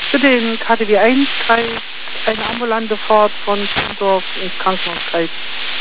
Für den KTW 1 eine ambulante Fahrt von Kindorf ins Krankenhaus Kreis.